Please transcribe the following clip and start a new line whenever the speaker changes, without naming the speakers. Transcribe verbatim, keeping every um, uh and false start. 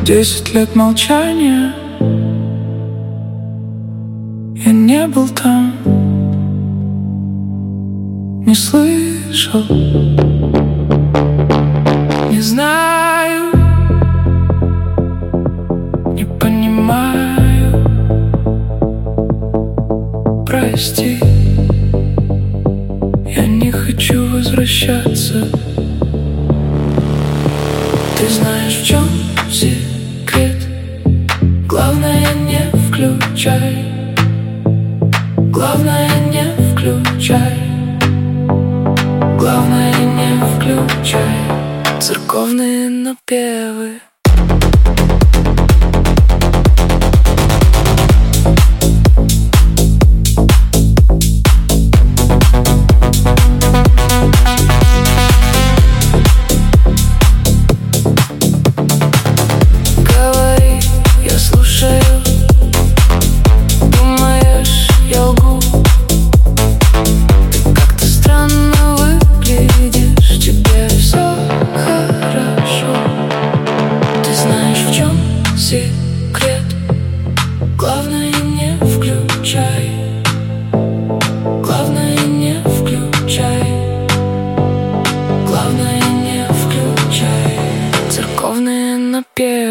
Десять лет молчания, я не был там, не слышал, не знаю, не понимаю. Прости, я не хочу возвращаться. Ты знаешь, в чем секрет? Главное, не включай. Главное, не включай. Главное, не включай церковные напевы. Секрет. Главное, не включай. Главное, не включай. Главное, не включай церковные напевы.